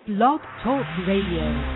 Blog Talk Radio.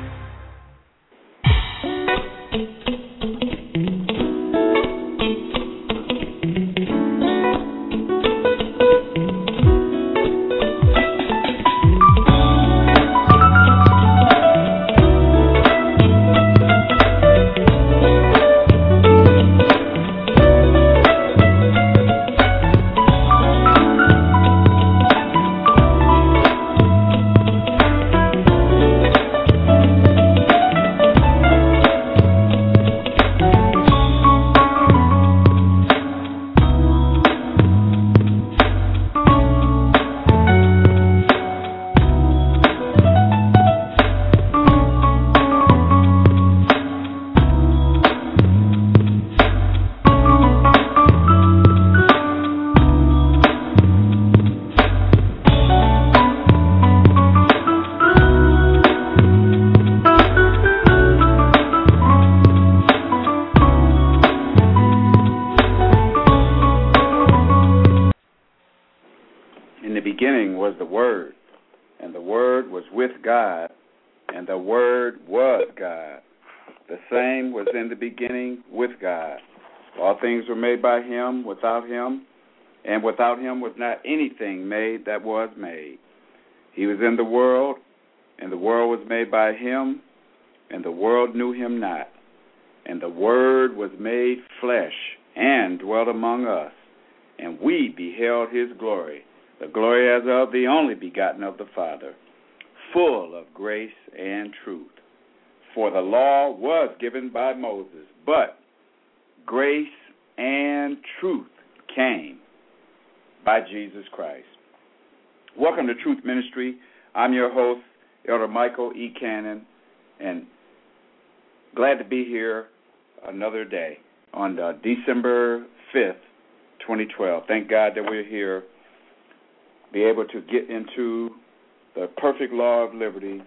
By him, without him, and without him was not anything made that was made. He was in the world, and the world was made by him, and the world knew him not. And the Word was made flesh and dwelt among us, and we beheld his glory, the glory as of the only begotten of the Father, full of grace and truth. For the law was given by Moses, but grace and truth came by Jesus Christ. Welcome to Truth Ministry. I'm your host, Elder Michael E. Cannon, and glad to be here another day on December 5th, 2012. Thank God that we're here, be able to get into the perfect law of liberty,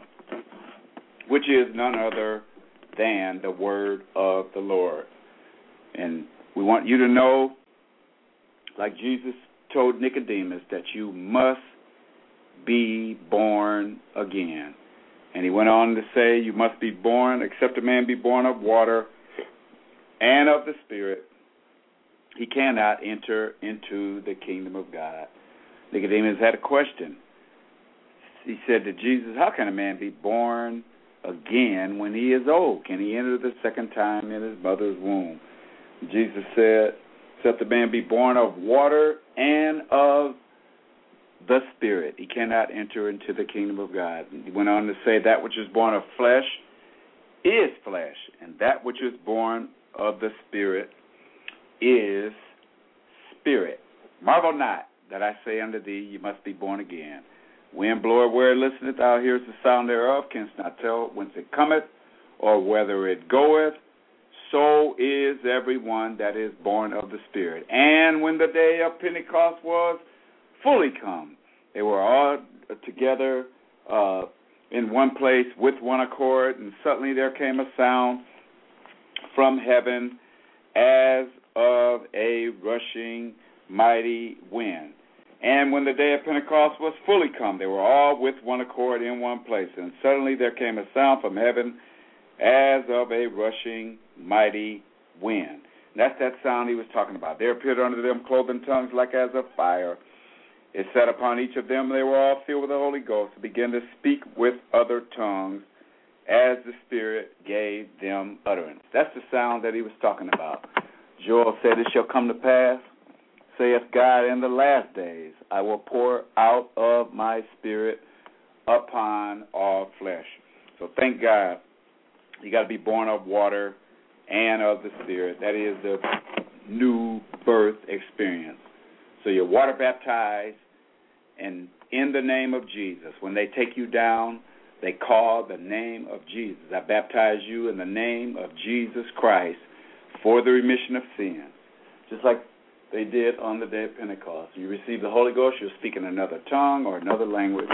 which is none other than the word of the Lord. And we want you to know, like Jesus told Nicodemus, that you must be born again. And he went on to say, you must be born, except a man be born of water and of the Spirit, he cannot enter into the kingdom of God. Nicodemus had a question. He said to Jesus, how can a man be born again when he is old? Can he enter the second time in his mother's womb? Jesus said, except the man be born of water and of the Spirit, he cannot enter into the kingdom of God. He went on to say, that which is born of flesh is flesh, and that which is born of the Spirit is spirit. Marvel not that I say unto thee, you must be born again. Wind bloweth where it listeneth, thou hearest the sound thereof, canst not tell whence it cometh, or whether it goeth. So is everyone that is born of the Spirit. And when the day of Pentecost was fully come, they were all together in one place with one accord, and suddenly there came a sound from heaven as of a rushing mighty wind. And when the day of Pentecost was fully come, they were all with one accord in one place, and suddenly there came a sound from heaven as of a rushing mighty wind. That's that sound he was talking about. There appeared unto them cloven tongues like as of fire. It sat upon each of them. They were all filled with the Holy Ghost and began to speak with other tongues as the Spirit gave them utterance. That's the sound that he was talking about. Joel said, it shall come to pass, saith God, in the last days I will pour out of my Spirit upon all flesh. So thank God. You got to be born of water and of the Spirit. That is the new birth experience. So you're water baptized, and in the name of Jesus. When they take you down, they call the name of Jesus. I baptize you in the name of Jesus Christ for the remission of sins. Just like they did on the day of Pentecost. You receive the Holy Ghost, you'll speak in another tongue or another language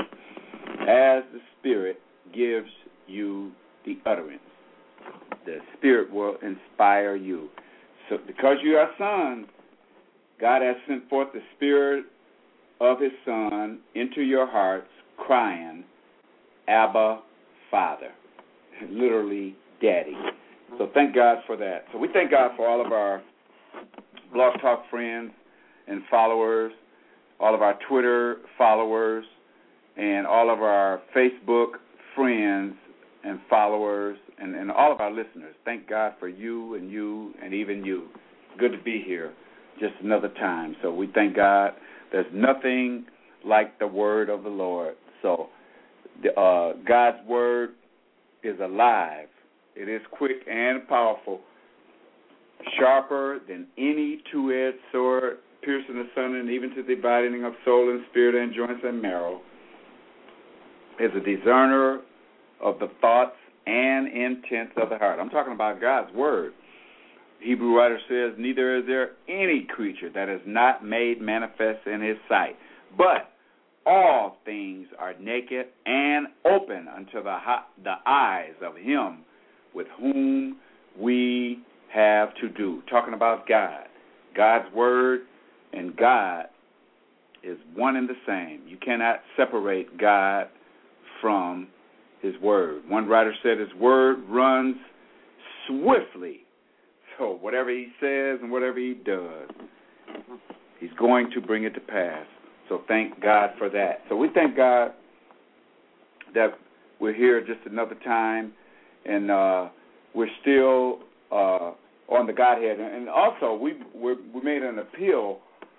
as the Spirit gives you the utterance. The Spirit will inspire you. So because you are sons, God has sent forth the Spirit of His Son into your hearts, crying, Abba, Father, literally Daddy. So thank God for that. So we thank God for all of our Blog Talk friends and followers, all of our Twitter followers, and all of our Facebook friends and followers, and all of our listeners. Thank God for you, and even you. Good to be here just another time. So we thank God. There's nothing like the word of the Lord. So God's word is alive. It is quick and powerful, sharper than any two-edged sword, piercing the sun and even to the dividing of soul and spirit and joints and marrow. Is a discerner of the thoughts and intents of the heart. I'm talking about God's word. Hebrew writer says, neither is there any creature that is not made manifest in his sight, but all things are naked and open unto the eyes of him with whom we have to do. Talking about God. God's word and God is one and the same. You cannot separate God from his word. One writer said his word runs swiftly. So whatever he says and whatever he does, he's going to bring it to pass. So thank God for that. So we thank God that we're here just another time, and we're still on the Godhead. And also, we made an appeal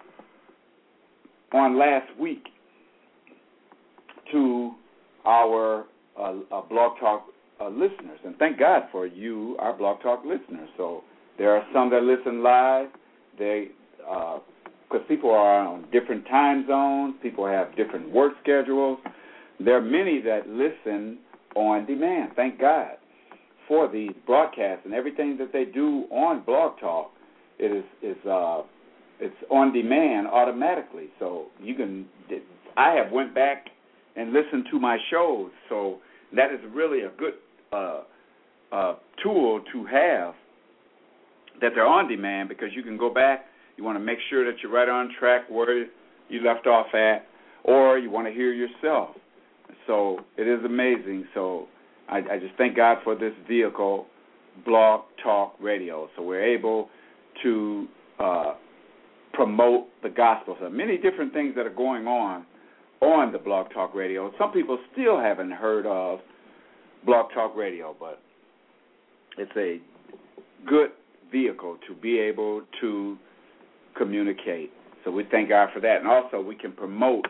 on last week to our Blog Talk listeners. And thank God for you, our Blog Talk listeners. So there are some that listen live. Because people are on different time zones. People have different work schedules. There are many that listen on demand. Thank God for these broadcasts and everything that they do on Blog Talk. It's on demand automatically. So you can. I have went back and listened to my shows. So that is really a good tool to have, that they're on demand, because you can go back. You want to make sure that you're right on track where you left off at, or you want to hear yourself. So it is amazing. So I just thank God for this vehicle, Blog Talk Radio. So we're able to promote the gospel. So many different things that are going on the Blog Talk Radio. Some people still haven't heard of Blog Talk Radio, but it's a good vehicle to be able to communicate. So we thank God for that. And also we can promote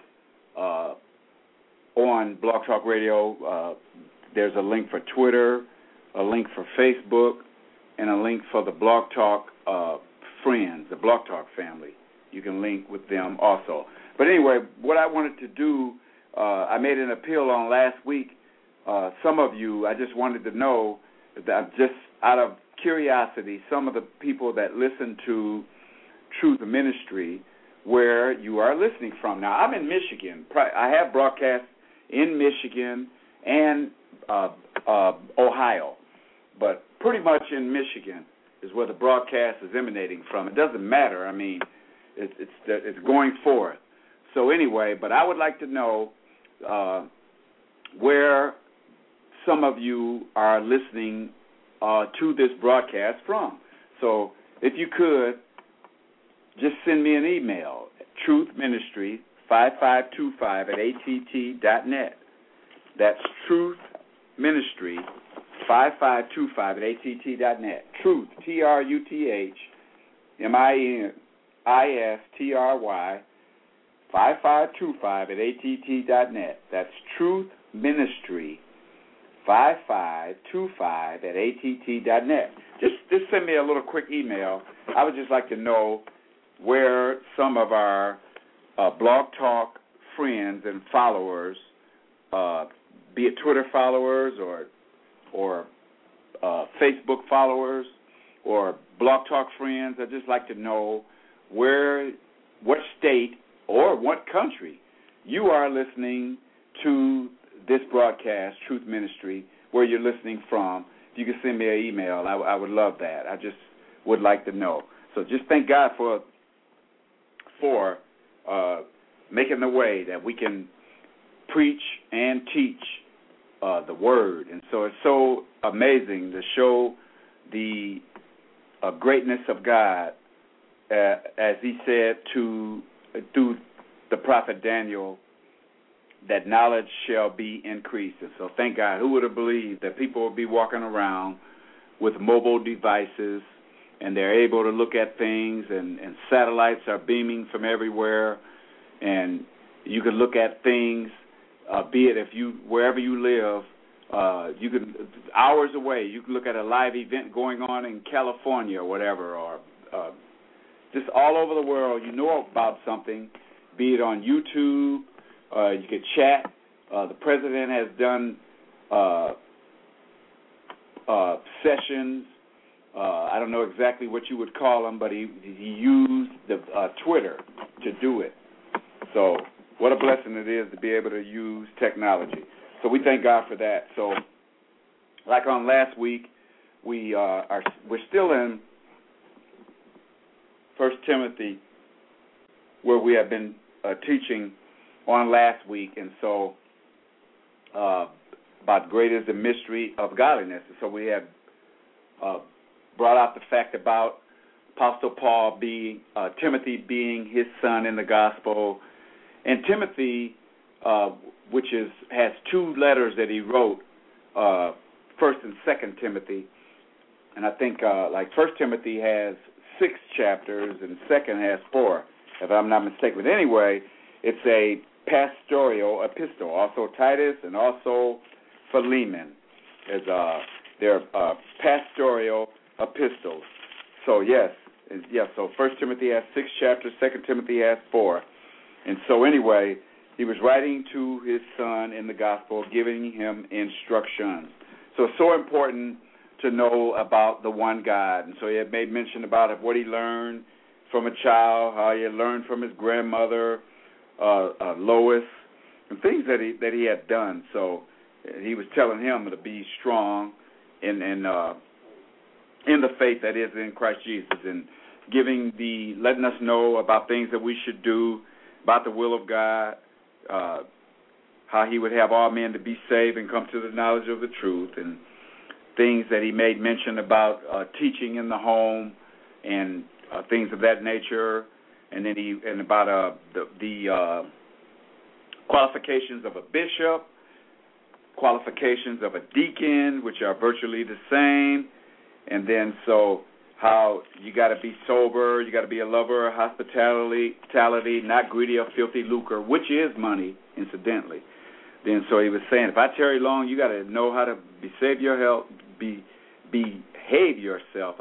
on Blog Talk Radio. There's a link for Twitter, a link for Facebook, and a link for the Blog Talk friends, the Blog Talk family. You can link with them also. But anyway, what I wanted to do, I made an appeal on last week. Some of you, I just wanted to know, that just out of curiosity, some of the people that listen to Truth Ministry, where you are listening from. Now, I'm in Michigan. I have broadcasts in Michigan and Ohio, but pretty much in Michigan is where the broadcast is emanating from. It doesn't matter. I mean, it's going forth. So anyway, but I would like to know where some of you are listening to this broadcast from. So if you could, just send me an email, truthministry5525@att.net. That's truthministry5525@att.net. Truth, TRUTH, MINISTRY, 5525@att.net. That's Truth Ministry 5525@att.net. Just send me a little quick email. I would just like to know where some of our Blog Talk friends and followers, be it Twitter followers or Facebook followers or Blog Talk friends, I'd just like to know what state or what country you are listening to this broadcast, Truth Ministry, where you're listening from. If you could send me an email, I would love that. I just would like to know. So just thank God for making the way that we can preach and teach the Word. And so it's so amazing to show the greatness of God, as he said through the prophet Daniel, that knowledge shall be increased. And so thank God. Who would have believed that people would be walking around with mobile devices and they're able to look at things, and satellites are beaming from everywhere, and you can look at things, be it wherever you live, you can, hours away, you can look at a live event going on in California or whatever, or just all over the world. You know about something, be it on YouTube. You could chat. The president has done sessions. I don't know exactly what you would call them, but he used the Twitter to do it. So what a blessing it is to be able to use technology. So we thank God for that. So like on last week, we're still in 1 Timothy, where we have been teaching on last week, and so about great is the mystery of godliness. And so we have brought out the fact about Apostle Paul Timothy being his son in the gospel, and Timothy, which has two letters that he wrote, 1st and 2nd Timothy, and I think like 1st Timothy has 6 chapters and 2nd has 4, if I'm not mistaken. But anyway, it's a pastoral epistle. Also Titus and also Philemon is they're pastoral epistles. So yes. So 1 Timothy has 6 chapters, 2 Timothy has 4. And so anyway, he was writing to his son in the gospel, giving him instruction. So it's so important to know about the one God. And so he had made mention about what he learned from a child, how he had learned from his grandmother, Lois, and things that he had done. So he was telling him to be strong in the faith that is in Christ Jesus, and letting us know about things that we should do, about the will of God, how he would have all men to be saved and come to the knowledge of the truth, and things that he made mention about teaching in the home and things of that nature, and then about the qualifications of a bishop, qualifications of a deacon, which are virtually the same, and then so how you got to be sober, you got to be a lover of hospitality, not greedy of filthy lucre, which is money, incidentally. Then so he was saying, if I tarry long, you got to know how to behave yourself.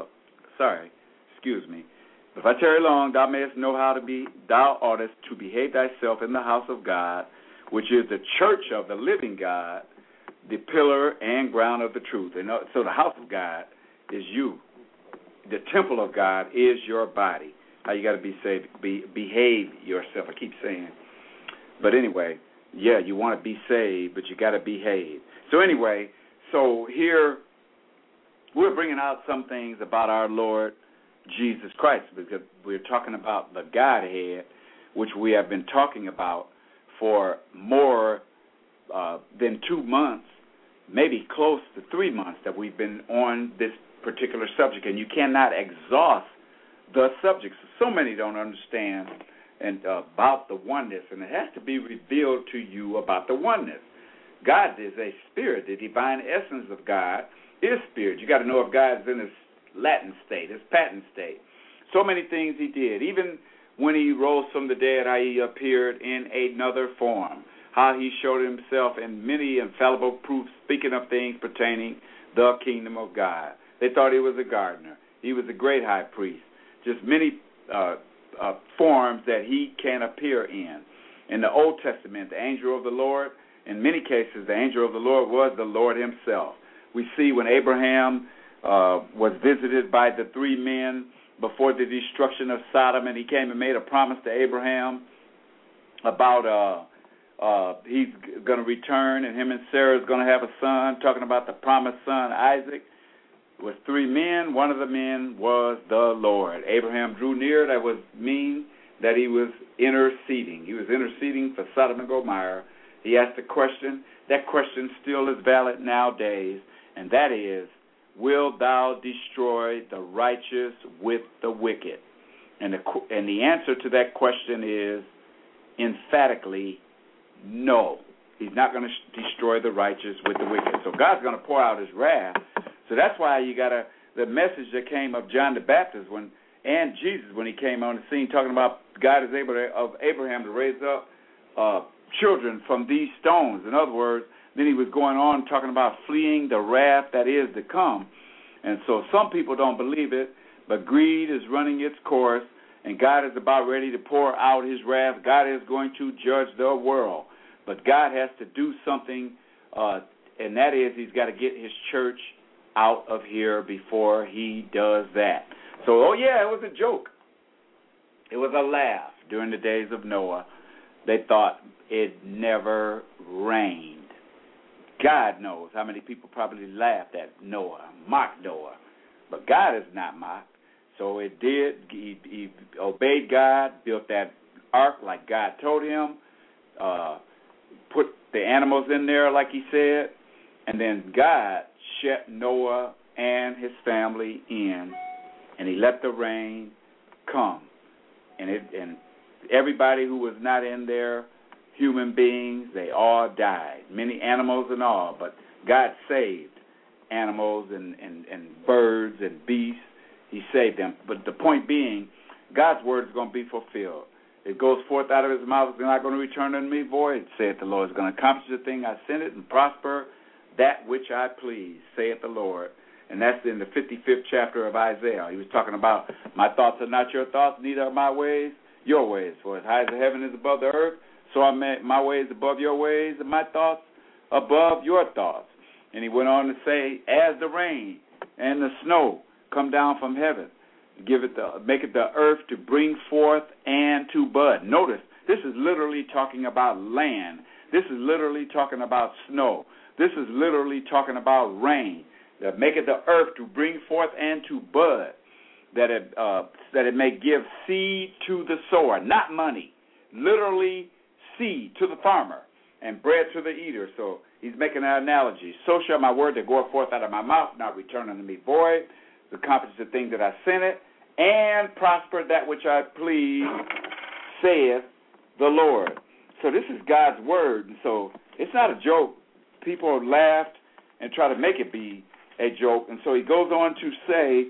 If I tarry long, thou oughtest to behave thyself in the house of God, which is the church of the living God, the pillar and ground of the truth. And so the house of God is you. The temple of God is your body. How you got to be saved, behave yourself. I keep saying. But anyway, yeah, you want to be saved, but you got to behave. So anyway, so here we're bringing out some things about our Lord Jesus Christ, because we're talking about the Godhead, which we have been talking about for more than 2 months, maybe close to 3 months that we've been on this particular subject, and you cannot exhaust the subject. So many don't understand about the oneness, and it has to be revealed to you about the oneness. God is a spirit. The divine essence of God is spirit. You got to know if God is in his Latin state, his patent state. So many things he did. Even when he rose from the dead, how he appeared in another form, how he showed himself in many infallible proofs, speaking of things pertaining the kingdom of God. They thought he was a gardener. He was a great high priest. Just many forms that he can appear in. In the Old Testament, the angel of the Lord, in many cases, the angel of the Lord was the Lord himself. We see when Abraham was visited by the 3 men before the destruction of Sodom, and he came and made a promise to Abraham about he's going to return, and him and Sarah is going to have a son, talking about the promised son, Isaac. It was 3 men. One of the men was the Lord. Abraham drew near. That was mean that he was interceding. He was interceding for Sodom and Gomorrah, He asked a question. That question still is valid nowadays, and that is, will thou destroy the righteous with the wicked? And the answer to that question is emphatically no. He's not going to destroy the righteous with the wicked. So God's going to pour out his wrath. So that's why you got the message that came of John the Baptist and Jesus when he came on the scene, talking about God is able of Abraham to raise up children from these stones. In other words, then he was going on talking about fleeing the wrath that is to come. And so some people don't believe it, but greed is running its course, and God is about ready to pour out his wrath. God is going to judge the world. But God has to do something, and that is he's got to get his church out of here before he does that. So, it was a joke. It was a laugh during the days of Noah. They thought it never rained. God knows how many people probably laughed at Noah, mocked Noah. But God is not mocked. So it did. He obeyed God, built that ark like God told him, put the animals in there like he said, and then God shut Noah and his family in, and he let the rain come. And everybody who was not in there, human beings, they all died, many animals and all, but God saved animals and birds and beasts. He saved them. But the point being, God's word is going to be fulfilled. It goes forth out of his mouth. It's not going to return unto me void, saith the Lord. It's going to accomplish the thing I sent it and prosper that which I please, saith the Lord. And that's in the 55th chapter of Isaiah. He was talking about, my thoughts are not your thoughts, neither are my ways your ways. For as high as the heaven is above the earth, so are my ways above your ways, and my thoughts above your thoughts. And he went on to say, as the rain and the snow come down from heaven, make it the earth to bring forth and to bud. Notice, this is literally talking about land. This is literally talking about snow. This is literally talking about rain. That make it the earth to bring forth and to bud, that it may give seed to the sower, not money, literally seed to the farmer and bread to the eater. So he's making an analogy. So shall my word that goeth forth out of my mouth not return unto me void, to accomplish the thing that I sent it, and prosper that which I please, saith the Lord. So this is God's word, and so it's not a joke. People laughed and try to make it be a joke, and so he goes on to say,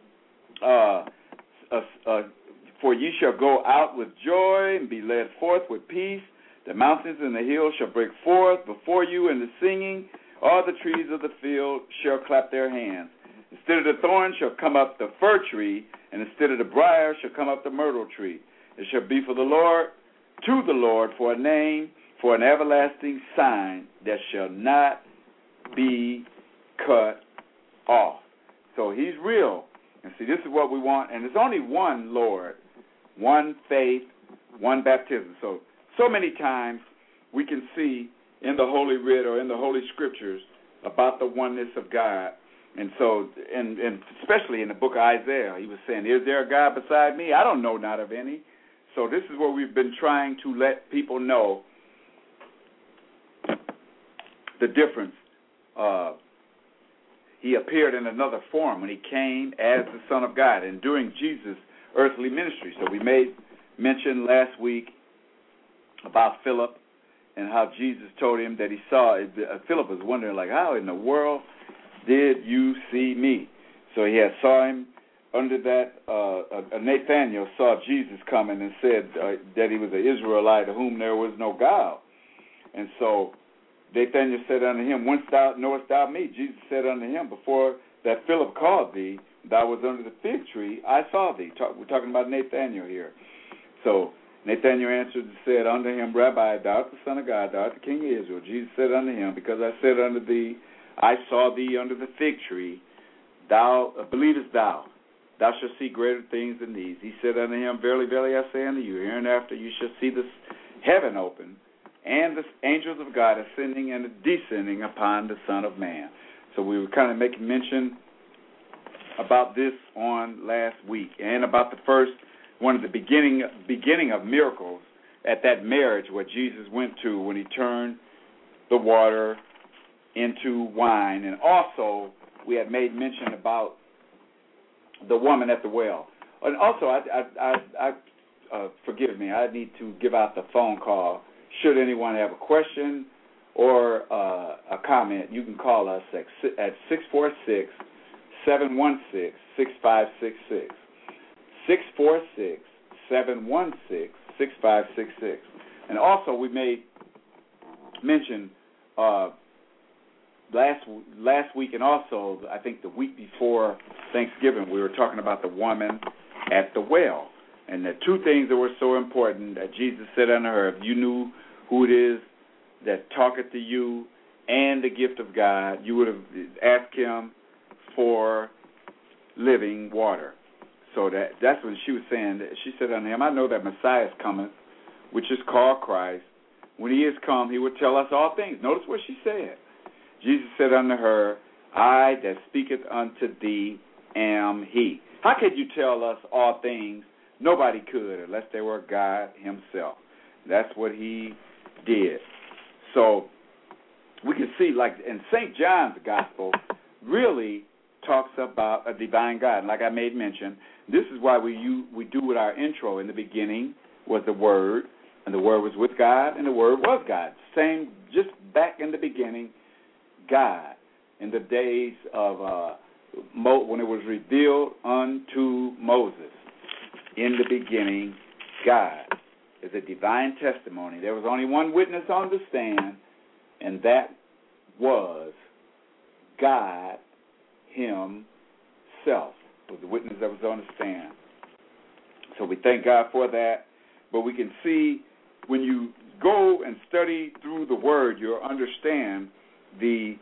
for ye shall go out with joy and be led forth with peace. The mountains and the hills shall break forth before you in the singing. All the trees of the field shall clap their hands. Instead of the thorn shall come up the fir tree, and instead of the briar shall come up the myrtle tree. It shall be for the Lord, to the Lord, for a name, for an everlasting sign that shall not be cut off. So he's real. And see, this is what we want. And there's only one Lord, one faith, one baptism. So many times we can see in the Holy Writ or in the Holy Scriptures about the oneness of God. And so, and especially in the book of Isaiah, he was saying, is there a God beside me? I don't know not of any. So this is what we've been trying to let people know, the difference. He appeared in another form when he came as the Son of God and during Jesus' earthly ministry. So we made mention last week about Philip and how Jesus told him that he saw, Philip was wondering, like, how in the world did you see me? So he had saw him under that, Nathanael saw Jesus coming and said that he was an Israelite of whom there was no God. And so Nathanael said unto him, whence knowest thou me? Jesus said unto him, before that Philip called thee, thou was under the fig tree, I saw thee. We're talking about Nathanael here. So Nathanael answered and said unto him, Rabbi, thou art the Son of God, thou art the King of Israel. Jesus said unto him, because I said unto thee, I saw thee under the fig tree, thou believest thou shalt see greater things than these. He said unto him, verily, verily, I say unto you, hereinafter you shall see the heaven open, and the angels of God ascending and descending upon the Son of Man. So we were kind of making mention about this on last week, and about the first one of the beginning of miracles at that marriage where Jesus went to when he turned the water into wine. And also, we had made mention about the woman at the well. And also, forgive me, I need to give out the phone call. Should anyone have a question or a comment, you can call us at 646-716-6566. 646-716-6566. And also, we made mention last week and also I think the week before Thanksgiving, we were talking about the woman at the well. And the two things that were so important that Jesus said unto her, if you knew who it is that talketh to you and the gift of God, you would have asked him for living water. So that's when she was saying, she said unto him, I know that Messiah is coming, which is called Christ. When he is come, he will tell us all things. Notice what she said. Jesus said unto her, I that speaketh unto thee am he. How could you tell us all things? Nobody could unless they were God himself. That's what he did. So we can see, like in St. John's Gospel, really talks about a divine God. And like I made mention, this is why we do with our intro. In the beginning was the Word, and the Word was with God, and the Word was God. Same, just back in the beginning, God. In the days of when it was revealed unto Moses. In the beginning, God. Is a divine testimony. There was only one witness on the stand, and that was God himself, was the witness that was on the stand. So we thank God for that. But we can see when you go and study through the Word, you'll understand the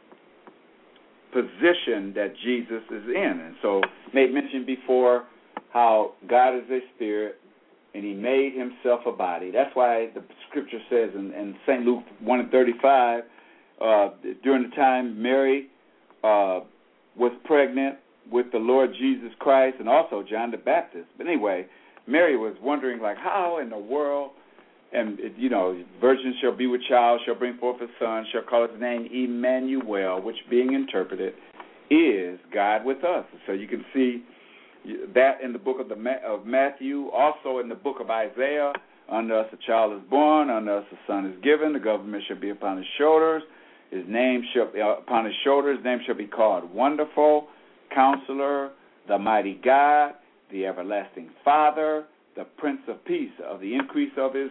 position that Jesus is in. And so made mention before how God is a spirit, and he made himself a body. That's why the scripture says in St. Luke 1:35, during the time Mary was pregnant with the Lord Jesus Christ and also John the Baptist. But anyway, Mary was wondering, like, how in the world, and, virgin shall be with child, shall bring forth a son, shall call his name Emmanuel, which being interpreted is God with us. So you can see that in the book of Matthew, also in the book of Isaiah, unto us a child is born, unto us a son is given, the government shall be upon his shoulders, his name shall be upon his shoulders, his name shall be called Wonderful, Counselor, the Mighty God, the Everlasting Father, the Prince of Peace. Of the increase of him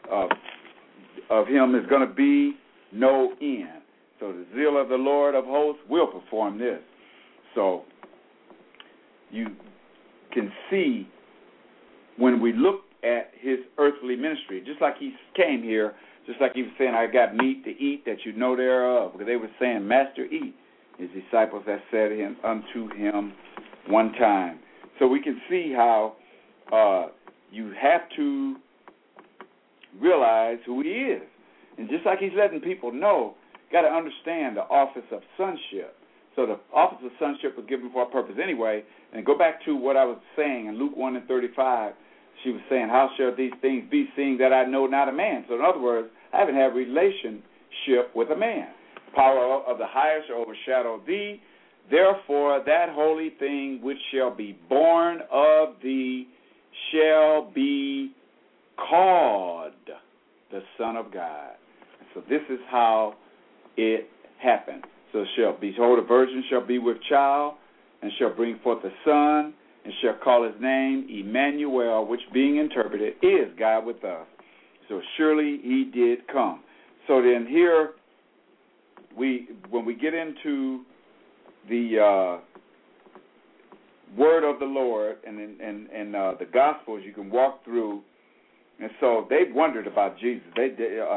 is going to be no end. So the zeal of the Lord of hosts will perform this. So you can see when we look at his earthly ministry, just like he came here, just like he was saying, I got meat to eat that you know thereof, because they were saying, Master, eat. His disciples had said unto him one time. So we can see how you have to realize who he is. And just like he's letting people know, got to understand the office of sonship. So the office of sonship was given for a purpose anyway. And go back to what I was saying in Luke 1:35. She was saying, how shall these things be, seeing that I know not a man? So in other words, I haven't had a relationship with a man. Power of the highest shall overshadow thee. Therefore, that holy thing which shall be born of thee shall be called the Son of God. So this is how it happened. So behold, a virgin shall be with child, and shall bring forth a son, and shall call his name Emmanuel, which being interpreted is God with us. So surely he did come. So then here, when we get into the word of the Lord and the Gospels, you can walk through, and so they wondered about Jesus. They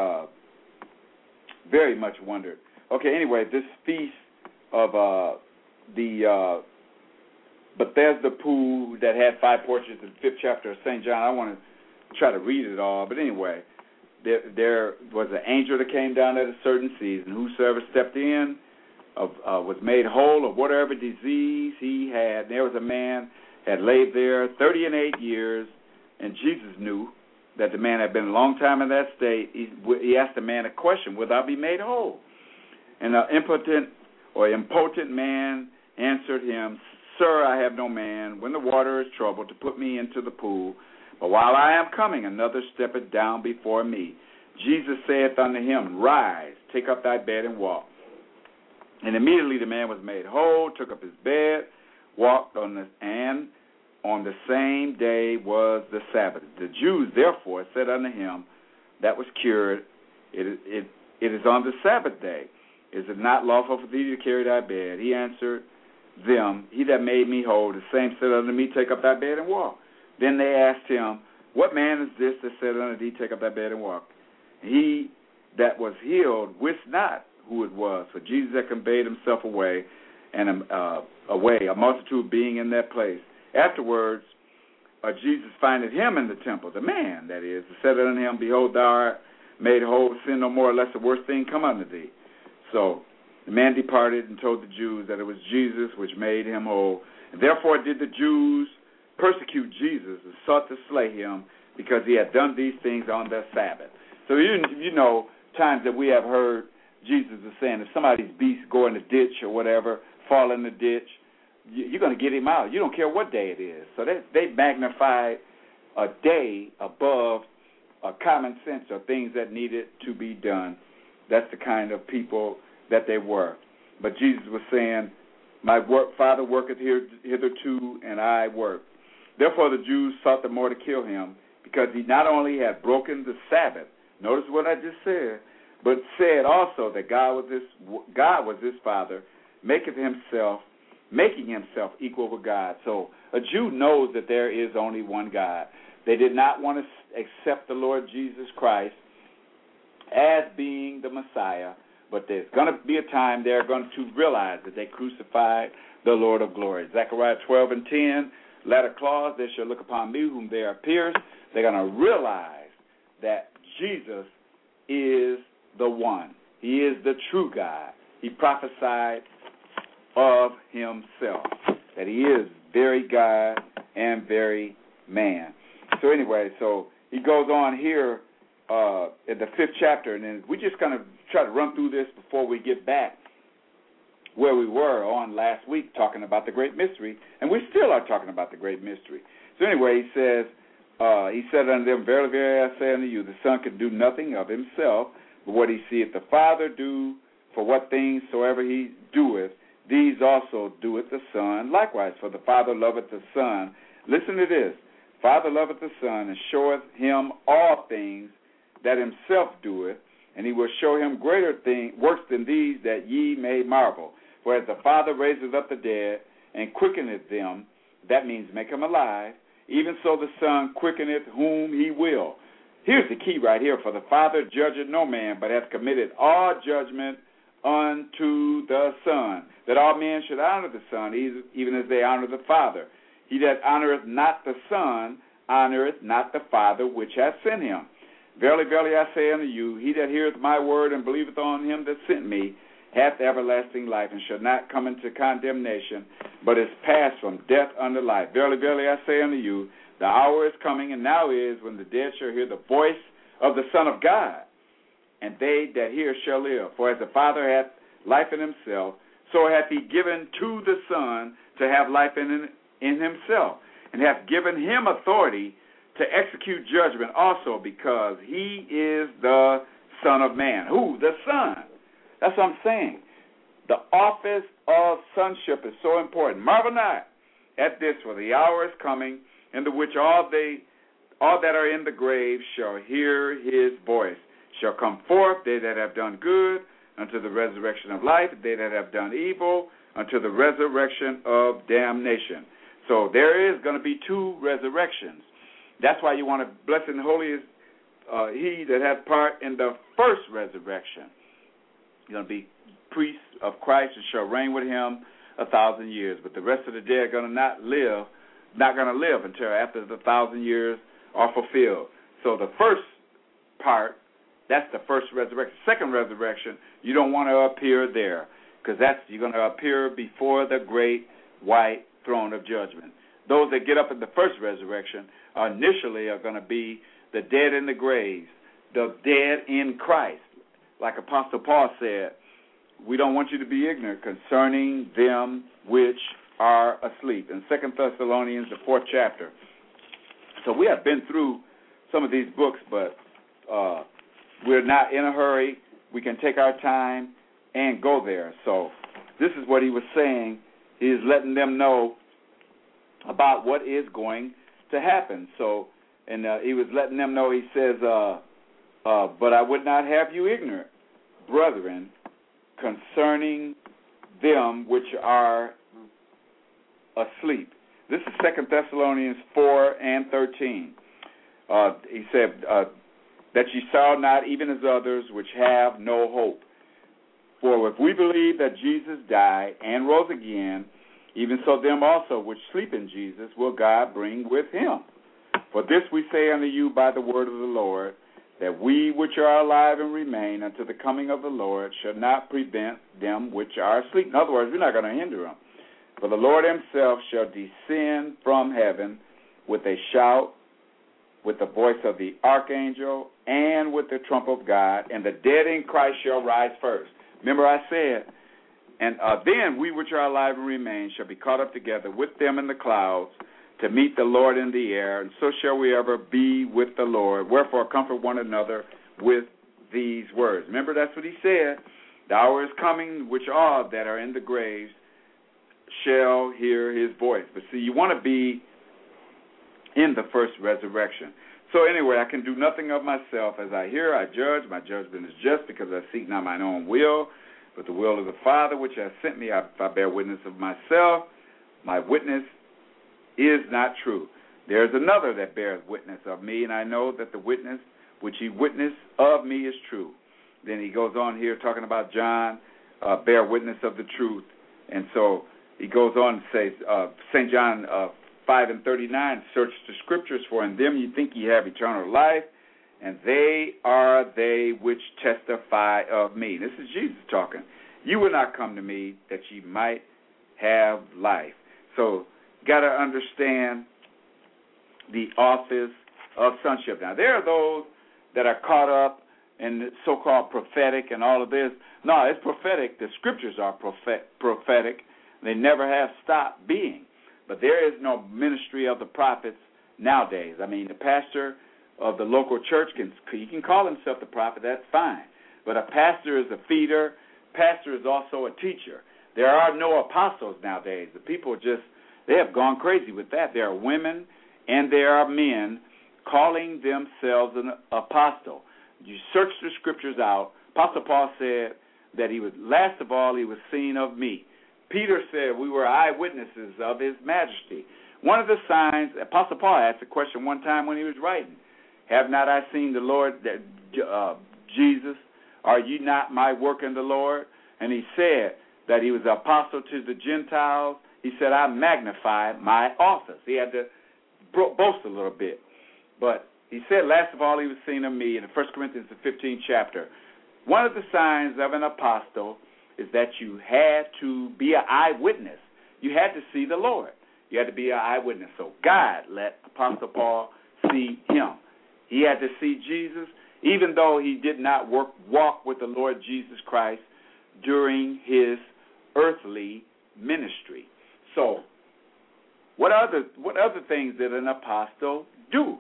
very much wondered. Okay, anyway, this feast of the Bethesda pool that had 5 porches in the 5th chapter of St. John, I want to try to read it all, but anyway, there was an angel that came down at a certain season. Whosoever stepped in was made whole of whatever disease he had. There was a man had laid there 38 years, and Jesus knew that the man had been a long time in that state, he asked the man a question, will thou be made whole? And the impotent man answered him, Sir, I have no man, when the water is troubled, to put me into the pool. But while I am coming, another steppeth down before me. Jesus saith unto him, Rise, take up thy bed, and walk. And immediately the man was made whole, took up his bed, walked and on the same day was the Sabbath. The Jews therefore said unto him that was cured, It is on the Sabbath day. Is it not lawful for thee to carry thy bed? He answered them, He that made me whole, the same said unto me, Take up thy bed and walk. Then they asked him, What man is this that said unto thee, Take up thy bed and walk? He that was healed wist not who it was, for Jesus had conveyed himself away, and a multitude being in that place. Afterwards, Jesus findeth him in the temple, the man, that is, said unto him, Behold, thou art made whole, sin no more, lest the worst thing come unto thee. So the man departed and told the Jews that it was Jesus which made him whole. And therefore did the Jews persecute Jesus and sought to slay him, because he had done these things on the Sabbath. So you know times that we have heard Jesus is saying, if somebody's beast go in the ditch or whatever, fall in the ditch, you're going to get him out. You don't care what day it is. So they magnified a day above common sense or things that needed to be done. That's the kind of people that they were. But Jesus was saying, my Father worketh hitherto, and I work. Therefore the Jews sought the more to kill him, because he not only had broken the Sabbath, notice what I just said, but said also that God was his Father, making himself equal with God. So a Jew knows that there is only one God. They did not want to accept the Lord Jesus Christ as being the Messiah, but there's going to be a time they're going to realize that they crucified the Lord of glory. Zechariah 12:10, latter clause, they shall look upon me whom they are pierced. They're going to realize that Jesus is the one. He is the true God. He prophesied of himself, that he is very God and very man. So anyway, so he goes on here in the 5th chapter, and then we're just going to try to run through this before we get back where we were on last week talking about the great mystery, and we still are talking about the great mystery. So anyway, he says, he said unto them, Verily, verily, I say unto you, the Son can do nothing of himself, but what he seeth the Father do, for what things soever he doeth, these also doeth the Son. Likewise, for the Father loveth the Son. Listen to this. Father loveth the Son, and showeth him all things that himself doeth, and he will show him greater works than these, that ye may marvel. For as the Father raiseth up the dead, and quickeneth them, that means make them alive, even so the Son quickeneth whom he will. Here's the key right here. For the Father judgeth no man, but hath committed all judgment unto the Son, that all men should honor the Son, even as they honor the Father. He that honoreth not the Son honoreth not the Father which hath sent him. Verily, verily, I say unto you, he that heareth my word and believeth on him that sent me hath everlasting life, and shall not come into condemnation, but is passed from death unto life. Verily, verily, I say unto you, the hour is coming, and now is, when the dead shall hear the voice of the Son of God, and they that hear shall live. For as the Father hath life in himself, so hath he given to the Son to have life in himself, and hath given him authority to execute judgment also, because he is the Son of Man. Who? The Son. That's what I'm saying. The office of sonship is so important. Marvel not at this, for the hour is coming, in the which all that are in the grave shall hear his voice, shall come forth, they that have done good, unto the resurrection of life, they that have done evil, unto the resurrection of damnation. So there is going to be 2 resurrections. That's why you want to bless and holy is he that hath part in the first resurrection. You're going to be priests of Christ and shall reign with him 1,000 years. But the rest of the dead are going to not going to live until after the 1,000 years are fulfilled. So the first part, that's the first resurrection. Second resurrection, you don't want to appear there, because you're going to appear before the great white throne of judgment. Those that get up in the first resurrection initially are going to be the dead in the graves, the dead in Christ. Like Apostle Paul said, we don't want you to be ignorant concerning them which are asleep. In 2 Thessalonians, the 4th chapter. So we have been through some of these books, but we're not in a hurry. We can take our time and go there. So this is what he was saying. He is letting them know about what is going to happen. So, and he was letting them know, he says, but I would not have you ignorant, brethren, concerning them which are asleep. This is 2 Thessalonians 4 and 13. He said, that ye saw not even as others which have no hope. For if we believe that Jesus died and rose again, even so them also which sleep in Jesus will God bring with him. For this we say unto you by the word of the Lord, that we which are alive and remain unto the coming of the Lord shall not prevent them which are asleep. In other words, we're not going to hinder them. For the Lord himself shall descend from heaven with a shout, with the voice of the archangel, and with the trump of God, and the dead in Christ shall rise first. Remember I said, and then we which are alive and remain shall be caught up together with them in the clouds to meet the Lord in the air, and so shall we ever be with the Lord. Wherefore comfort one another with these words. Remember, that's what he said. The hour is coming, which all that are in the graves shall hear his voice. But see, you want to be in the first resurrection. So anyway, I can do nothing of myself. As I hear, I judge. My judgment is just, because I seek not mine own will, but the will of the Father which hath sent me. If I bear witness of myself, my witness is not true. There is another that beareth witness of me, and I know that the witness which he witnessed of me is true. Then he goes on here talking about John, bear witness of the truth. And so he goes on and says, St. John 5 and 39, search the scriptures, for in them you think ye have eternal life, and they are they which testify of me. This is Jesus talking. You will not come to me that ye might have life. So got to understand the office of sonship. Now, there are those that are caught up in the so-called prophetic and all of this. No, it's prophetic. The scriptures are prophetic. They never have stopped being. But there is no ministry of the prophets nowadays. I mean, the pastor of the local church, he can call himself the prophet, that's fine. But a pastor is a feeder. Pastor is also a teacher. There are no apostles nowadays. The people they have gone crazy with that. There are women and there are men calling themselves an apostle. You search the scriptures out. Apostle Paul said that last of all, he was seen of me. Peter said we were eyewitnesses of his majesty. One of the signs, Apostle Paul asked a question one time when he was writing, have not I seen the Lord, Jesus? Are ye not my work in the Lord? And he said that he was an apostle to the Gentiles. He said, I magnify my office. He had to boast a little bit. But he said, last of all, he was seen of me in 1 Corinthians, the 15th chapter. One of the signs of an apostle is that you had to be an eyewitness. You had to see the Lord. You had to be an eyewitness. So God let Apostle Paul see him. He had to see Jesus, even though he did not walk with the Lord Jesus Christ during his earthly ministry. So, what other things did an apostle do?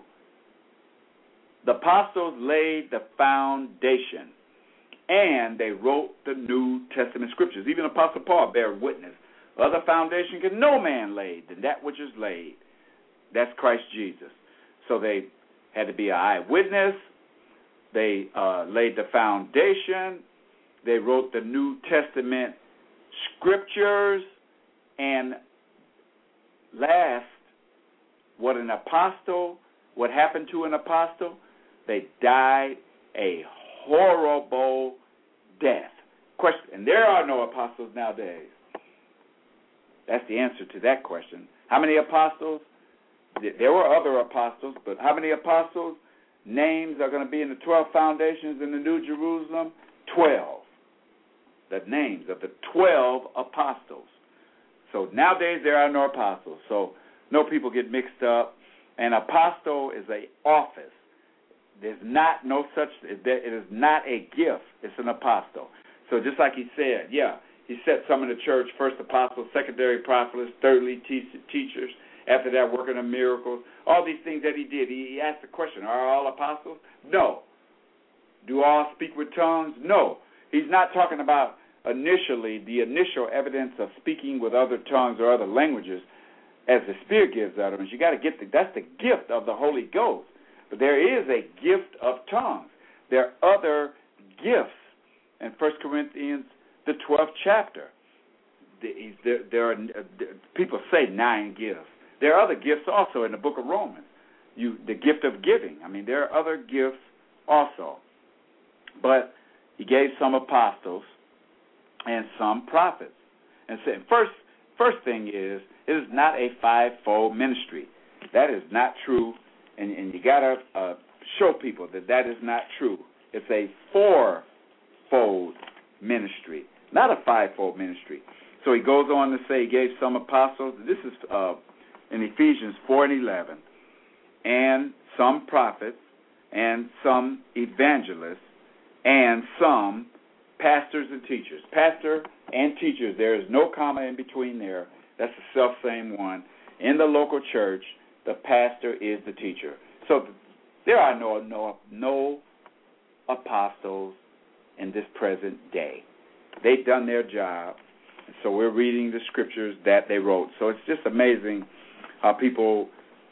The apostles laid the foundation, and they wrote the New Testament scriptures. Even Apostle Paul bear witness. Other foundation can no man lay than that which is laid. That's Christ Jesus. So they had to be an eyewitness. They laid the foundation. They wrote the New Testament scriptures. And last, what happened to an apostle? They died a horrible death. Question, and there are no apostles nowadays. That's the answer to that question. How many apostles? There were other apostles, but how many apostles? Names are going to be in the 12 foundations in the New Jerusalem? 12. The names of the 12 apostles. So nowadays there are no apostles. So no people get mixed up. An apostle is an office. There's not no such. It is not a gift. It's an apostle. So just like he said, he set some in the church: first apostles, secondary prophets, thirdly teachers. After that, working on miracles. All these things that he did. He asked the question: are all apostles? No. Do all speak with tongues? No. He's not talking about initially the initial evidence of speaking with other tongues or other languages as the Spirit gives utterance. You got to get that's the gift of the Holy Ghost. But there is a gift of tongues. There are other gifts in 1 Corinthians, the 12th chapter. There are people say 9 gifts. There are other gifts also in the book of Romans. The gift of giving. I mean, there are other gifts also. But he gave some apostles and some prophets. And said, first thing is, it is not a 5-fold ministry. That is not true. And you got to show people that is not true. It's a 4-fold ministry, not a 5-fold ministry. So he goes on to say he gave some apostles. This is in Ephesians 4:11, and some prophets, and some evangelists, and some pastors and teachers. Pastor and teachers, there is no comma in between there. That's the self-same one. In the local church, the pastor is the teacher. So there are no apostles in this present day. They've done their job, so we're reading the scriptures that they wrote. So it's just amazing how people,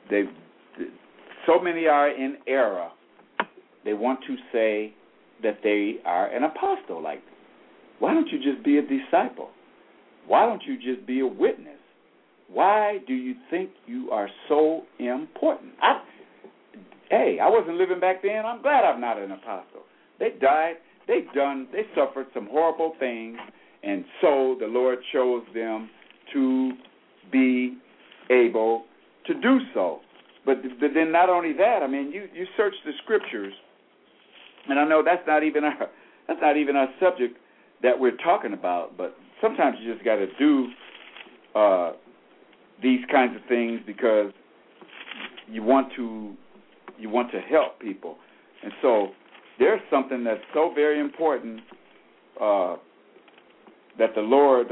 so many are in error. They want to say that they are an apostle. Like, why don't you just be a disciple? Why don't you just be a witness? Why do you think you are so important? I wasn't living back then. I'm glad I'm not an apostle. They died. They suffered some horrible things, and so the Lord chose them to be able to do so. But then not only that, I mean, you search the scriptures, and I know that's not even our subject that we're talking about. But sometimes you just got to do these kinds of things because you want to help people, and so there's something that's so very important that the Lord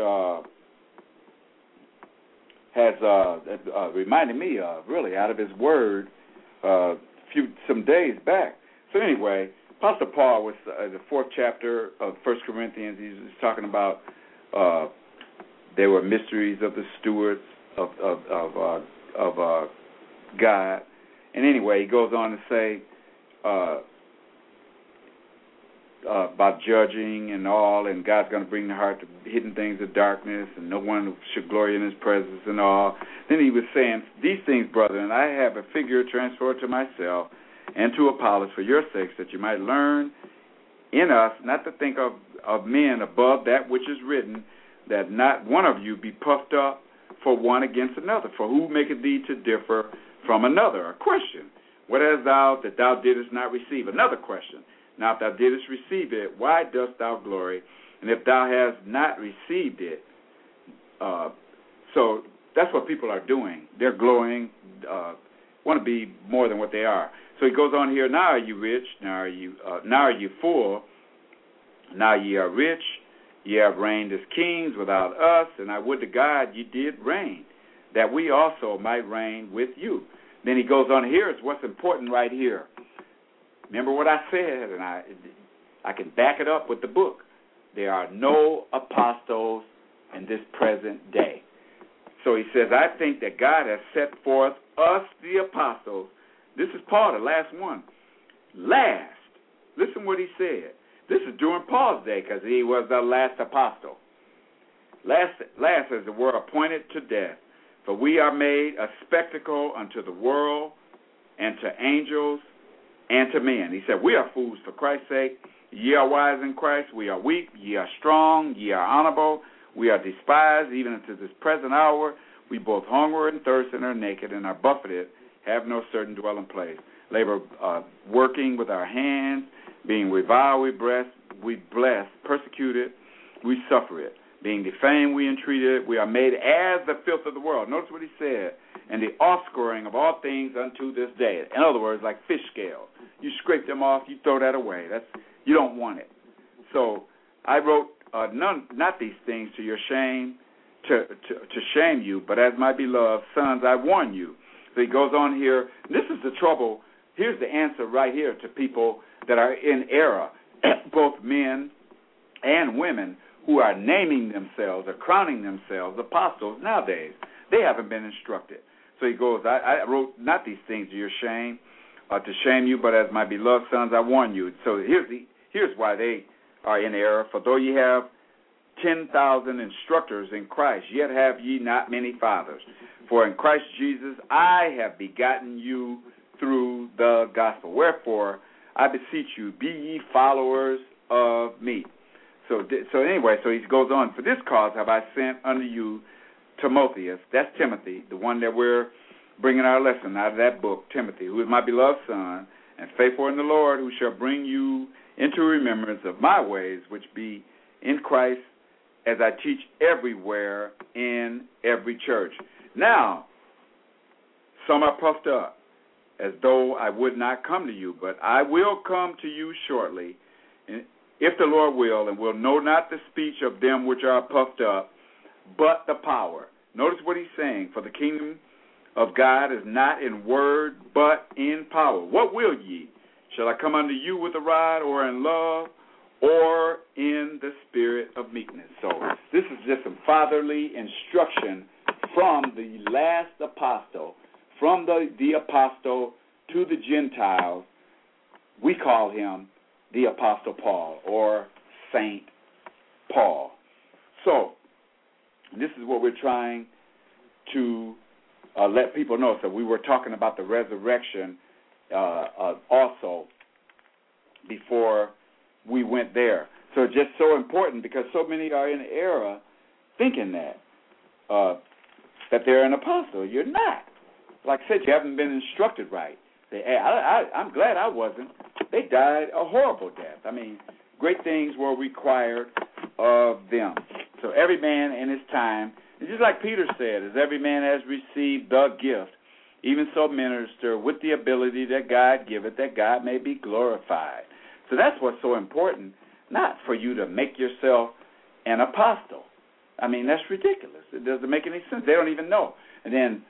has reminded me of, really, out of His Word some days back. So anyway, Apostle Paul was the 4th chapter of 1 Corinthians. He's talking about there were mysteries of the stewards of God. And anyway, he goes on to say about judging and all, and God's going to bring the heart to hidden things of darkness, and no one should glory in His presence and all. Then he was saying, these things, brethren, I have a figure transferred to myself and to Apollos for your sakes, that you might learn in us not to think of men above that which is written, that not one of you be puffed up for one against another. For who maketh thee to differ from another? A question. What hast thou that thou didst not receive? Another question. Now if thou didst receive it, why dost thou glory? And if thou hast not received it, so that's what people are doing. They're glorying, want to be more than what they are. So he goes on here, now are you rich? Now are you full? Now ye are rich. Ye have reigned as kings without us, and I would to God ye did reign, that we also might reign with you. Then he goes on, here's what's important right here. Remember what I said, and I can back it up with the book. There are no apostles in this present day. So he says, I think that God has set forth us, the apostles. This is Paul, the last one. Last. Listen what he said. This is during Paul's day because he was the last apostle. Last as it were appointed to death. For we are made a spectacle unto the world and to angels and to men. He said, we are fools for Christ's sake. Ye are wise in Christ. We are weak. Ye are strong. Ye are honorable. We are despised even unto this present hour. We both hunger and thirst and are naked and are buffeted, have no certain dwelling place. Labor working with our hands, being reviled, we bless, persecuted, we suffer it. Being defamed, we entreated, we are made as the filth of the world. Notice what he said, and the offscouring of all things unto this day. In other words, like fish scales. You scrape them off, you throw that away. You don't want it. So I wrote not these things to your shame, to shame you, but as my beloved sons, I warn you. So he goes on here. This is the trouble. Here's the answer right here to people that are in error, both men and women who are naming themselves or crowning themselves apostles nowadays. They haven't been instructed. So he goes, I wrote not these things to your shame, to shame you, but as my beloved sons, I warn you. So here's why they are in error. For though ye have 10,000 instructors in Christ, yet have ye not many fathers. For in Christ Jesus I have begotten you through the gospel. Wherefore, I beseech you, be ye followers of me. So anyway, so he goes on, for this cause have I sent unto you Timotheus, that's Timothy, the one that we're bringing our lesson out of that book, Timothy, who is my beloved son, and faithful in the Lord, who shall bring you into remembrance of my ways, which be in Christ, as I teach everywhere in every church. Now, some are puffed up, as though I would not come to you, but I will come to you shortly, if the Lord will, and will know not the speech of them which are puffed up, but the power. Notice what he's saying. For the kingdom of God is not in word, but in power. What will ye? Shall I come unto you with a rod, or in love, or in the spirit of meekness? So this is just some fatherly instruction from the last apostle, from the apostle to the Gentiles. We call him the Apostle Paul, or Saint Paul. So this is what we're trying to let people know. So we were talking about the resurrection also before we went there. So it's just so important, because so many are in error thinking that they're an apostle. You're not. Like I said, you haven't been instructed right. I'm glad I wasn't. They died a horrible death. I mean, great things were required of them. So every man in his time, just like Peter said, as every man has received the gift, even so minister with the ability that God giveth, that God may be glorified. So that's what's so important, not for you to make yourself an apostle. I mean, that's ridiculous. It doesn't make any sense. They don't even know. And then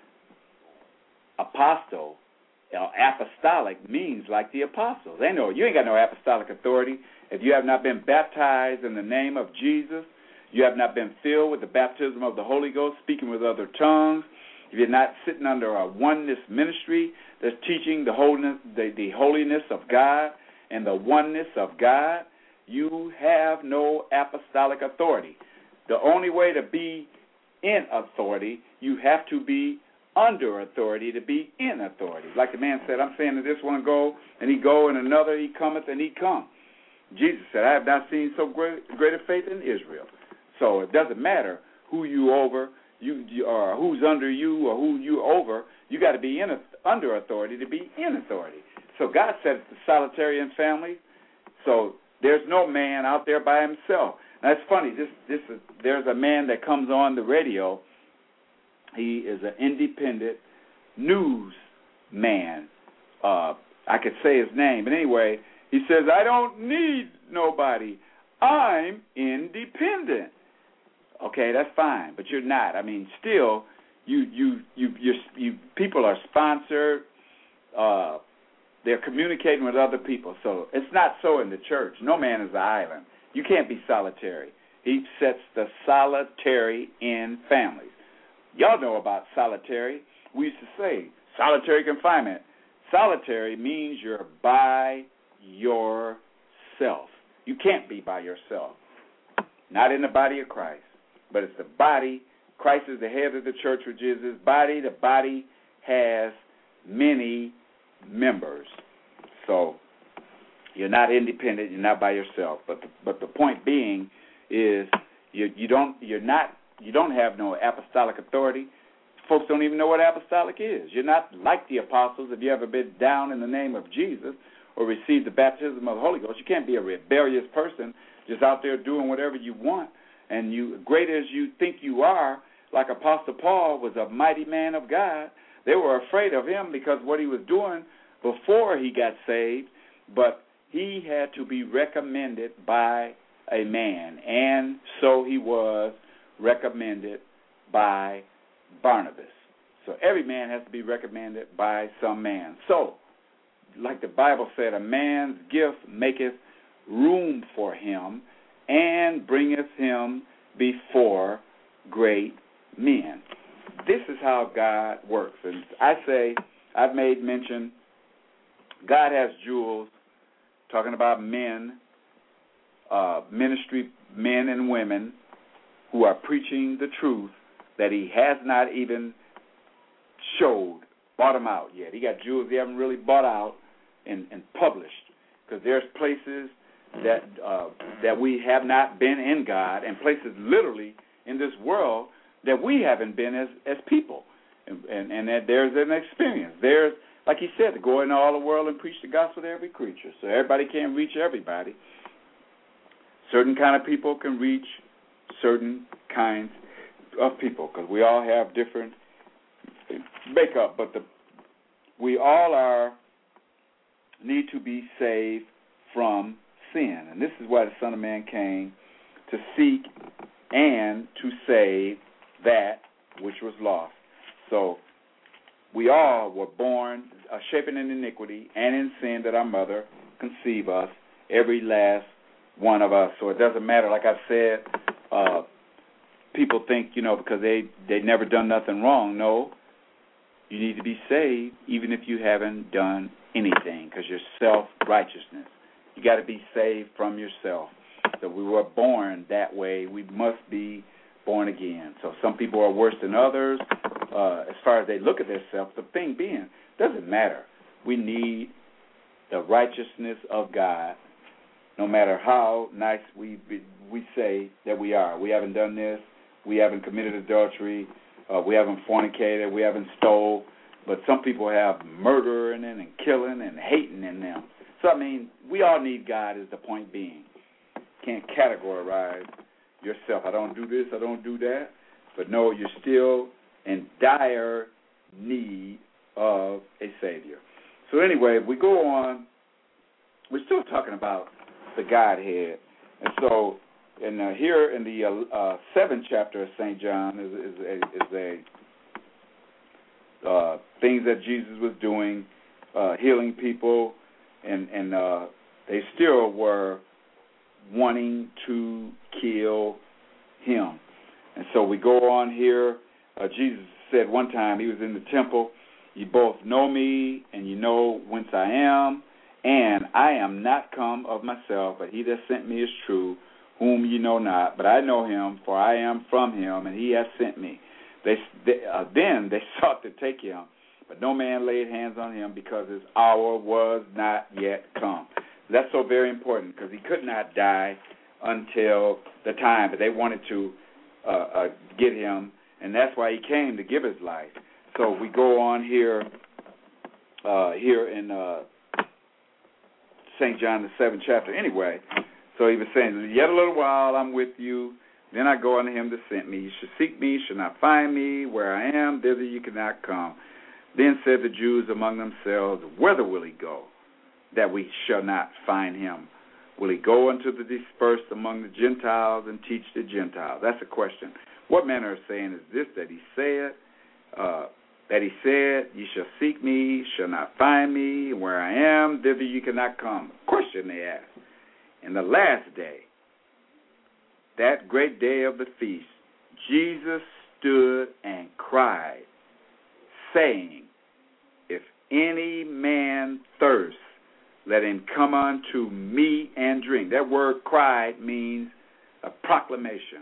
apostle, apostolic, means like the apostles. They know you ain't got no apostolic authority if you have not been baptized in the name of Jesus. You have not been filled with the baptism of the Holy Ghost, speaking with other tongues. If you're not sitting under a oneness ministry that's teaching the holiness of God and the oneness of God, you have no apostolic authority. The only way to be in authority, you have to be under authority to be in authority. Like the man said, I'm saying to this one go, and he go, and another he cometh, and he come. Jesus said, I have not seen so greater faith in Israel. So it doesn't matter who you over, or who's under you, or who you over. You got to be under authority to be in authority. So God said it's the solitarian family. So there's no man out there by himself. Now it's funny. There's a man that comes on the radio. He is an independent news man. I could say his name, but anyway, he says, I don't need nobody. I'm independent. Okay, that's fine, but you're not. I mean, still, you people are sponsored. They're communicating with other people. So it's not so in the church. No man is an island. You can't be solitary. He sets the solitary in families. Y'all know about solitary. We used to say solitary confinement. Solitary means you're by yourself. You can't be by yourself. Not in the body of Christ, but it's the body. Christ is the head of the church, which is his body. The body has many members. So you're not independent. You're not by yourself. But the point being is you don't have no apostolic authority. Folks don't even know what apostolic is. You're not like the apostles. If you ever been down in the name of Jesus or received the baptism of the Holy Ghost, you can't be a rebellious person just out there doing whatever you want. and you great as you think you are, like Apostle Paul was a mighty man of God, they were afraid of him because what he was doing before he got saved, but he had to be recommended by a man, and so he was recommended by Barnabas. So every man has to be recommended by some man. So, like the Bible said, a man's gift maketh room for him and bringeth him before great men. This is how God works. And I say, I've made mention, God has jewels, talking about men, ministry men and women who are preaching the truth that he has not even bought them out yet. He got jewels he haven't really bought out and published, because there's places that we have not been in God, and places literally in this world that we haven't been as people, and that there's an experience. There's, like he said, to go into all the world and preach the gospel to every creature. So everybody can't reach everybody. Certain kind of people can reach certain kinds of people, because we all have different makeup, but we all need to be saved from sin. And this is why the Son of Man came, to seek and to save that which was lost. So we all were born shapen in iniquity and in sin that our mother conceived us, every last one of us. So it doesn't matter, like I've said, people think, because they never done nothing wrong. No, you need to be saved even if you haven't done anything, because you're self-righteousness. You got to be saved from yourself. So we were born that way. We must be born again. So some people are worse than others as far as they look at themselves. The thing being, doesn't matter. We need the righteousness of God, no matter how nice we say that we are. We haven't done this. We haven't committed adultery. We haven't fornicated. We haven't stole. But some people have murder in them and killing and hating in them. So, we all need God, is the point being. Can't categorize yourself. I don't do this, I don't do that. But no, you're still in dire need of a Savior. So anyway, we go on. We're still talking about the Godhead. And so here in the 7th chapter of St. John is things that Jesus was doing, healing people, and they still were wanting to kill him. And so we go on here. Jesus said one time, he was in the temple, you both know me and you know whence I am, and I am not come of myself, but he that sent me is true, whom you know not, but I know him, for I am from him, and he hath sent me. Then they sought to take him, but no man laid hands on him, because his hour was not yet come. That's so very important, because he could not die until the time, but they wanted to get him, and that's why he came, to give his life. So we go on here in St. John, the 7th chapter. Anyway, so he was saying, yet a little while I'm with you, then I go unto him that sent me. You should seek me, you should not find me. Where I am, thither you cannot come. Then said the Jews among themselves, whither will he go, that we shall not find him? Will he go unto the dispersed among the Gentiles and teach the Gentiles? That's a question. What manner of saying is this that he said? You shall seek me, shall not find me. Where I am, thither you cannot come. Question they asked. In the last day, that great day of the feast, Jesus stood and cried, saying, if any man thirst, let him come unto me and drink. That word cried means a proclamation.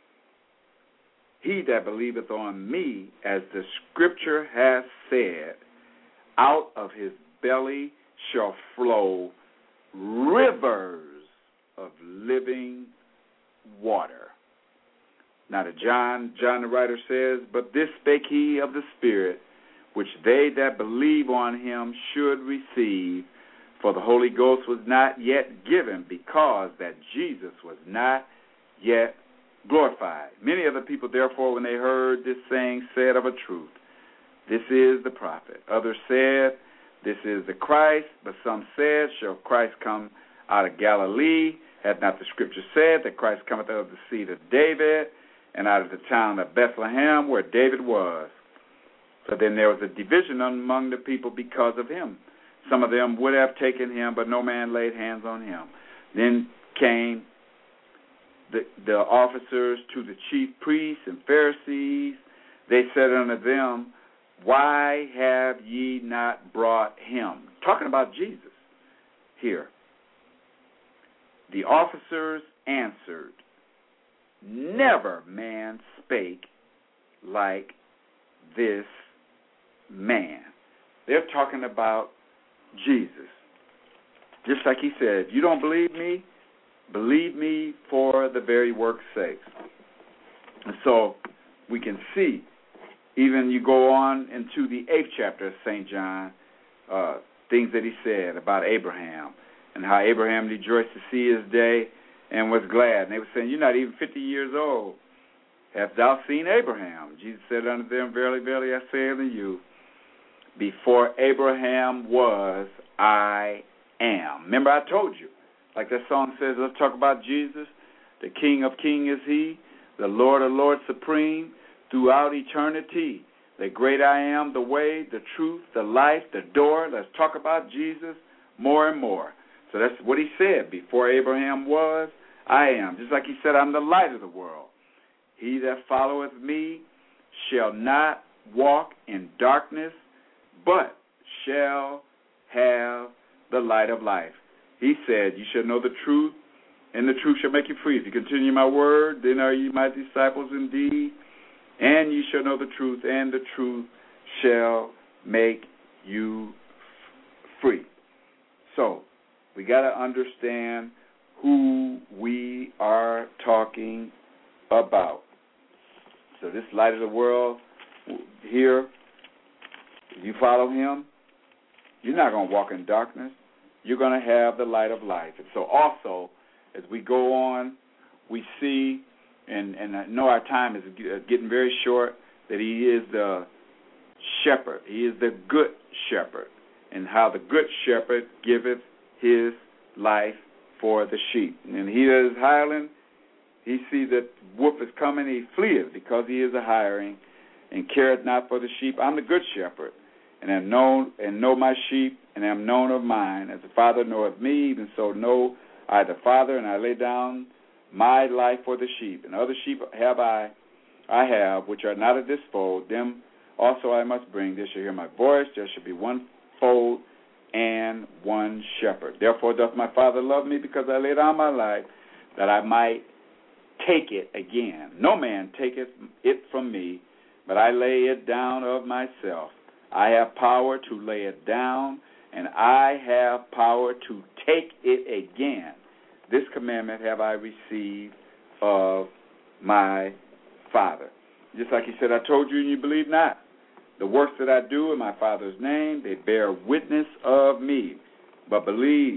He that believeth on me, as the scripture hath said, out of his belly shall flow rivers of living water. Now to John the writer says, but this spake he of the Spirit, which they that believe on him should receive, for the Holy Ghost was not yet given, because that Jesus was not yet glorified. Many of the people, therefore, when they heard this saying, said of a truth, this is the prophet. Others said, this is the Christ. But some said, shall Christ come out of Galilee? Hath not the Scripture said that Christ cometh out of the seed of David, and out of the town of Bethlehem, where David was? So then there was a division among the people because of him. Some of them would have taken him, but no man laid hands on him. Then came the officers to the chief priests and Pharisees. They said unto them, why have ye not brought him? Talking about Jesus here. The officers answered, never man spake like this man. They're talking about Jesus. Just like he said, if you don't believe me for the very work's sake. And so we can see, even you go on into the 8th chapter of St. John, things that he said about Abraham and how Abraham rejoiced to see his day and was glad. And they were saying, you're not even 50 years old. Hast thou seen Abraham? Jesus said unto them, verily, verily, I say unto you, before Abraham was, I am. Remember, I told you, like that song says, let's talk about Jesus. The King of kings is he, the Lord of lords supreme, throughout eternity. The great I am, the way, the truth, the life, the door. Let's talk about Jesus more and more. So that's what he said. Before Abraham was, I am. Just like he said, I'm the light of the world. He that followeth me shall not walk in darkness, but shall have the light of life. He said, you shall know the truth, and the truth shall make you free. If you continue my word, then are ye my disciples indeed, and ye shall know the truth, and the truth shall make you free. So, we got to understand who we are talking about. So this light of the world here, if you follow him, you're not going to walk in darkness. You're going to have the light of life. And so also, as we go on, we see, and I know our time is getting very short, that he is the shepherd. He is the good shepherd, and how the good shepherd giveth his life for the sheep. And he that is hireling, he see that wolf is coming, he fleeth, because he is a hireling, and careth not for the sheep. I'm the good shepherd, and am known and know my sheep, and am known of mine. As the Father knoweth me, even so know I the Father, and I lay down my life for the sheep. And other sheep I have, which are not of this fold, them also I must bring. They shall hear my voice. There shall be one fold and one shepherd. Therefore doth my Father love me, because I lay down my life, that I might take it again. No man taketh it from me, but I lay it down of myself. I have power to lay it down, and I have power to take it again. This commandment have I received of my Father. Just like he said, I told you and you believe not. The works that I do in my Father's name, they bear witness of me. But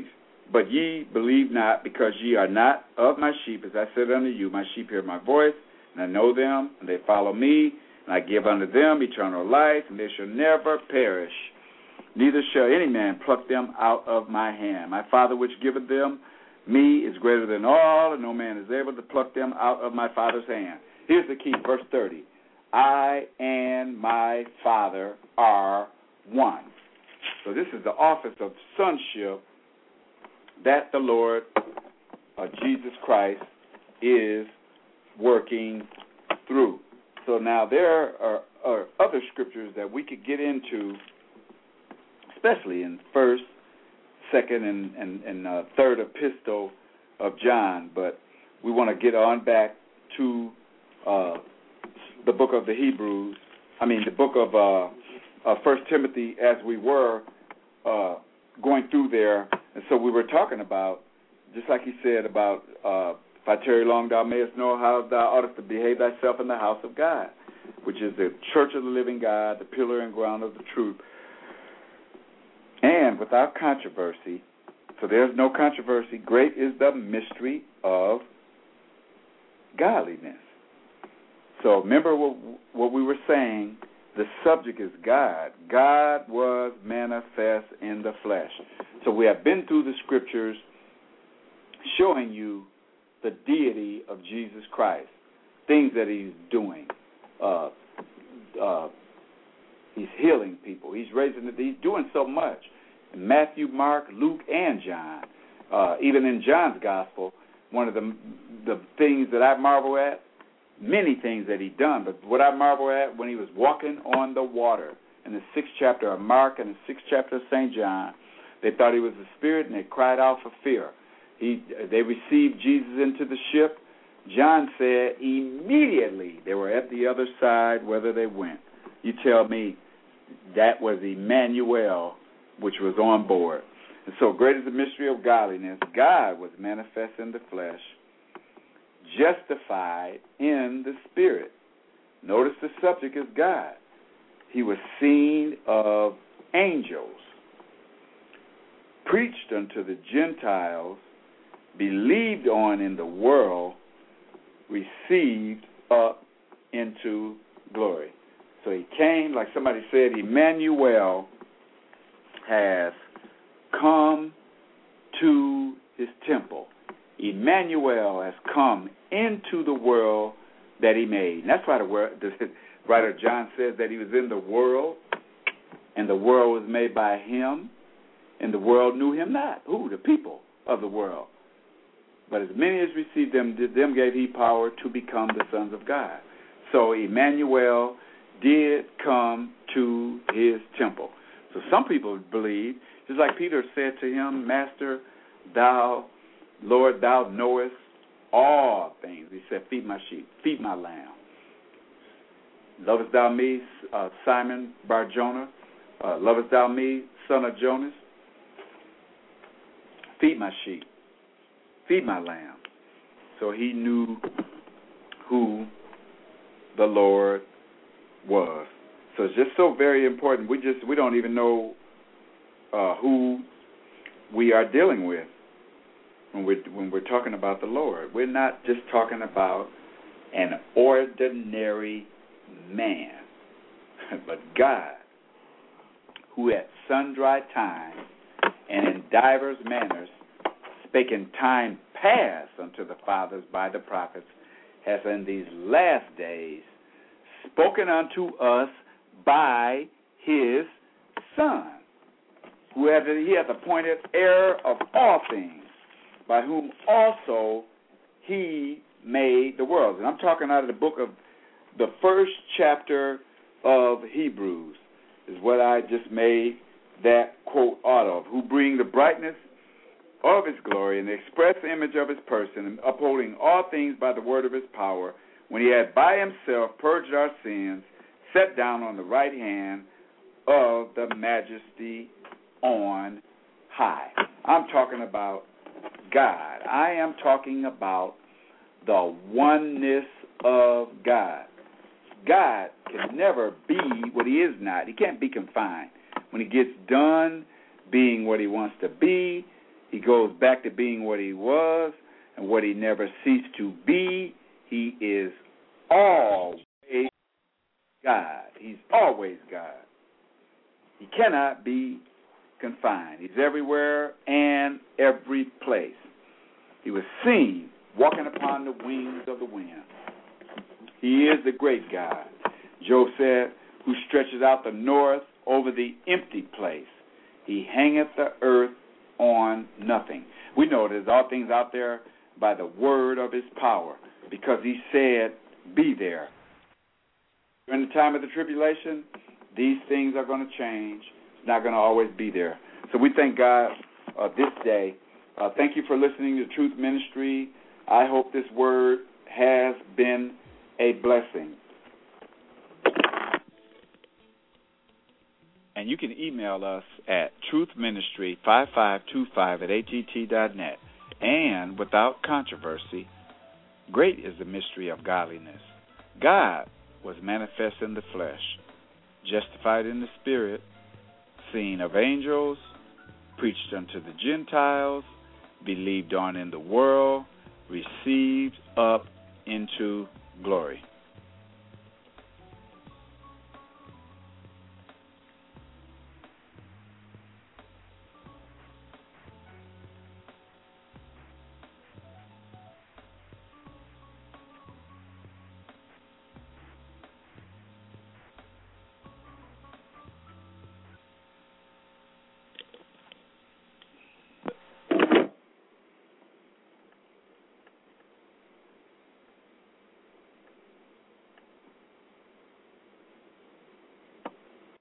ye believe not, because ye are not of my sheep. As I said unto you, my sheep hear my voice, and I know them, and they follow me. And I give unto them eternal life, and they shall never perish. Neither shall any man pluck them out of my hand. My Father which giveth them me is greater than all, and no man is able to pluck them out of my Father's hand. Here's the key, verse 30. I and my Father are one. So this is the office of sonship that the Lord Jesus Christ is working through. So now there are other scriptures that we could get into, especially in 1st, 2nd, and 3rd epistle of John. But we want to get on back to the book of the Hebrews. The book of 1 Timothy, as we were going through there. And so we were talking about, just like he said, about if I tarry long, thou mayest know how thou oughtest to behave thyself in the house of God, which is the church of the living God, the pillar and ground of the truth. And without controversy, so there's no controversy, great is the mystery of godliness. So remember what we were saying. The subject is God. God was manifest in the flesh. So we have been through the scriptures showing you the deity of Jesus Christ, things that he's doing. He's healing people. He's he's doing so much. In Matthew, Mark, Luke, and John. Even in John's gospel, one of the things that I marvel at, many things that he done, but what I marvel at when he was walking on the water in the 6th chapter of Mark and the 6th chapter of St. John, they thought he was a spirit and they cried out for fear. They received Jesus into the ship. John said immediately they were at the other side, whether they went. You tell me that was Emmanuel, which was on board. And so great is the mystery of godliness. God was manifest in the flesh, justified in the Spirit. Notice the subject is God. He was seen of angels, preached unto the Gentiles, believed on in the world, received up into glory. So he came, like somebody said, Emmanuel has come to his temple. Emmanuel has come into the world that he made. And that's why the writer John says that he was in the world, and the world was made by him, and the world knew him not. Who? The people of the world. But as many as received them, them gave he power to become the sons of God. So Emmanuel did come to his temple. So some people believe, just like Peter said to him, Master, Lord, thou knowest all things. He said, feed my sheep, feed my lamb. Lovest thou me, Simon Bar-Jonah? Lovest thou me, son of Jonas? Feed my sheep, feed my lamb. So he knew who the Lord was. So it's just so very important. We don't even know who we are dealing with when we're talking about the Lord. We're not just talking about an ordinary man, but God, who at sundry times and in divers manners spake in time past unto the fathers by the prophets, has in these last days spoken unto us by his Son, who he hath appointed heir of all things, by whom also he made the world. And I'm talking out of the book of the 1st chapter of Hebrews, is what I just made that quote out of, who bring the brightness of his glory and the express image of his person, and upholding all things by the word of his power, when he had by himself purged our sins, sat down on the right hand of the majesty on high. I'm talking about God. I am talking about the oneness of God. God can never be what he is not. He can't be confined. When he gets done being what he wants to be, he goes back to being what he was and what he never ceased to be. He is always God. He's always God. He cannot be confined. He's everywhere and every place. He was seen walking upon the wings of the wind. He is the great God. Job said, who stretches out the north over the empty place. He hangeth the earth on nothing. We know there's all things out there by the word of his power, because he said, be there. During the time of the tribulation, these things are going to change. It's not going to always be there. So we thank God this day. Thank you for listening to Truth Ministry. I hope this word has been a blessing. And you can email us at truthministry5525@att.net. And without controversy, great is the mystery of godliness. God was manifest in the flesh, justified in the spirit, seen of angels, preached unto the Gentiles, believed on in the world, received up into glory.